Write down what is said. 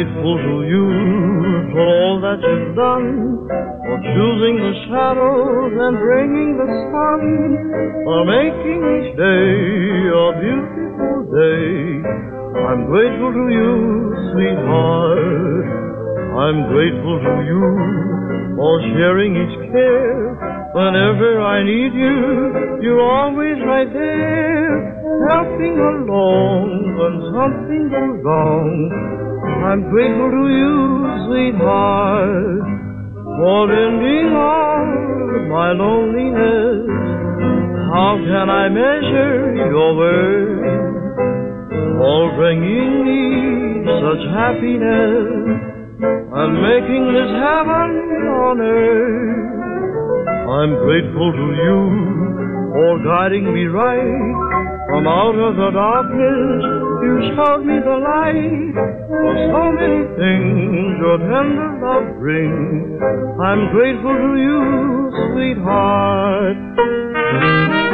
grateful to you for all that you've done, for choosing the shadows and bringing the sun, for making each day a beautiful day. I'm grateful to you, sweetheart. I'm grateful to you for sharing each care. Whenever I need you, you're always right there, helping along when something goes wrong. I'm grateful to you, sweetheart, for ending all my loneliness. How can I measure your worth, for bringing me such happiness and making this heaven on earth? I'm grateful to you for guiding me right from out of the darkness. You showed me the light for so many things your tender love brings. I'm grateful to you, sweetheart.